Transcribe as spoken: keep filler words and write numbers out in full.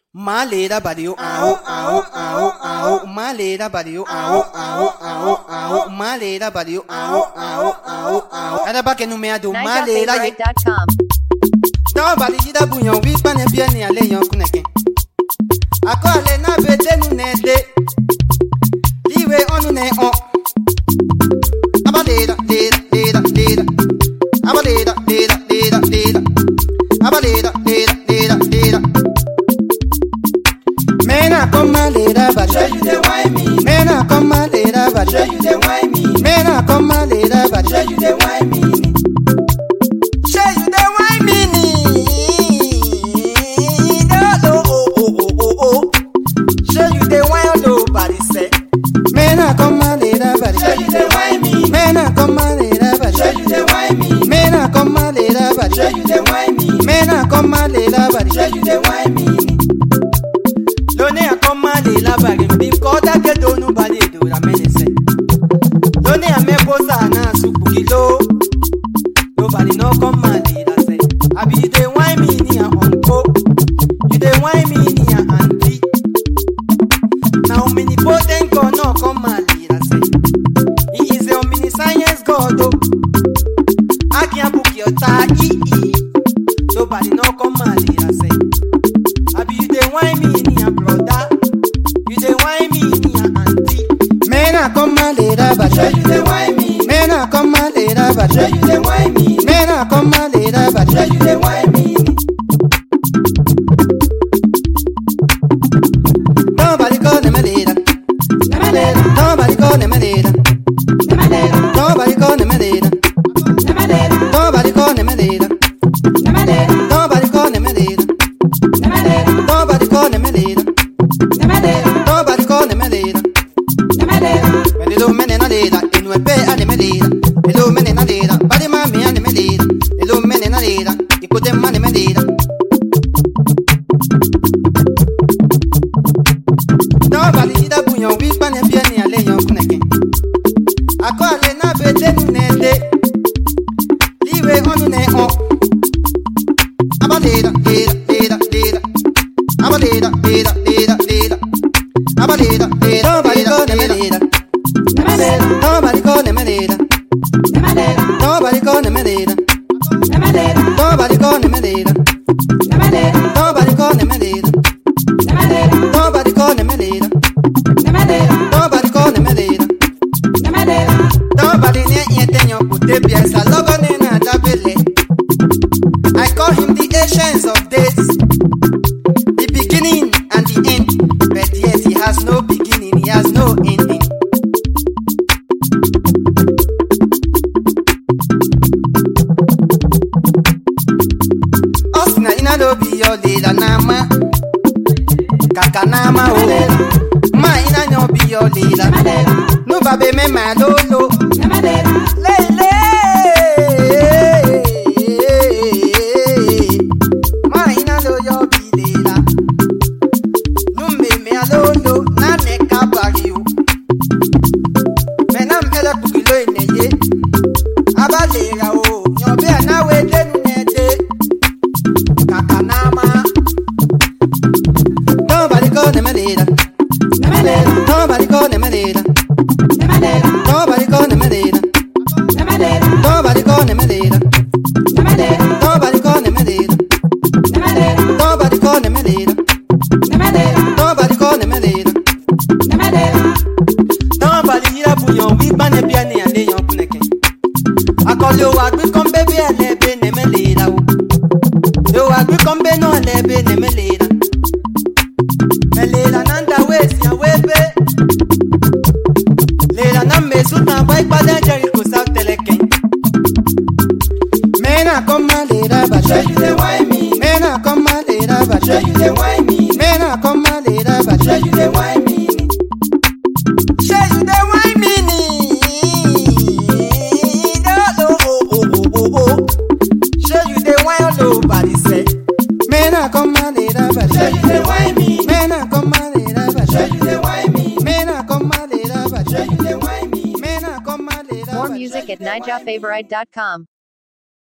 Malera badio ao ao ao ao malera badio ao ao ao ao malera badio ao ao ao ao era ba que no me ado malera ye no bali jida bunyo wi pane bia ni ale yon kuneke akole na bete nu ne de liwe onu ne on abalera lera lera lera abalera lera lera lera abalera lera lera lera Mena come malera ba show you the why me Mena come malera ba show you the why me Mena come malera ba show you the why me Show you the why me No oh oh oh oh oh Show you the why nobody say Mena come malera ba show you the why me Mena come malera ba show you the why me Mena come malera ba show you the why me Mena come malera ba show you the why me Lone a come de la bagin bim koda ke do no body do la menese. Lone a me posa na suku kilo. Nobody no come de la say. I be the wine me ni a uncle. You the wine me ni a auntie. Now many potent go no come de la say. He is a mini science god. I can't book your tie. Nobody no come de la say. I be the wine me ni a brother. You the wine me ni a auntie. Mena come malera ba show you the wine me. Mena come malera ba show you the wine me. Mena come malera ba show you the wine me. Nobody call them a leader. Nobody call them a leader. Nobody call them a leader. Nobody call them a leader. Nobody call them a leader. Nobody call them a leader. Nobody call them a leader. Me little men in a leader, in we pay and me leader. Little men in a leader, body mommy and me leader. Little men in a leader, you put them money me leader. Nobody did a bunyo, we pan and piano and lay on connecting. I call it na bete nede. Liwe on ne on. Abaleda, leda, leda, leda. Abaleda, leda, leda, leda. Abaleda, leda, nobody call them a leader. Nobody call them a leader. Nobody call them a leader. Nobody call them a leader. Nobody call them a leader. Nobody call them a leader. Nobody call them a leader. Nobody near Etenyo Kutebia is a logo in a tabele. I call him the ancients of days. The beginning and the end. But yet he has no beginning, he has no ending. Osna ina no be your leader nama. Kaka nama o. Ma ina no be your leader. No babe me ma lolo. Lele. Ma ina no your be leader. No me me alolo na ne kabari o. Menam ele kukilo ineye. Abalera o. Nyobe na we denu nede. Kakanama. Nobody call them a leader. Nobody call them a leader. Nobody call them a leader. Nobody call them a leader. Nobody call them a leader. Nobody call them a leader. Nobody call them a leader. Nobody here put your whip and a piano and lay your puneke. I call you a quick come baby and a baby name a leader. You a quick come baby no and a baby name a leader. A leader nanda waste your way be. Leader nam me suit na white but then Jericho South Teleken. Mena come my leader but show you the why me. Mena come my leader but show you the why me. Mena come my leader but show you the why me. Show you the why me. Oh oh oh oh oh oh. Show you the why nobody say. Mena come my leader but show you the why me. Mena come my leader but show you the why me. Mena come my leader but show you the why me. Mena come my leader. More music at niger favorite dot com.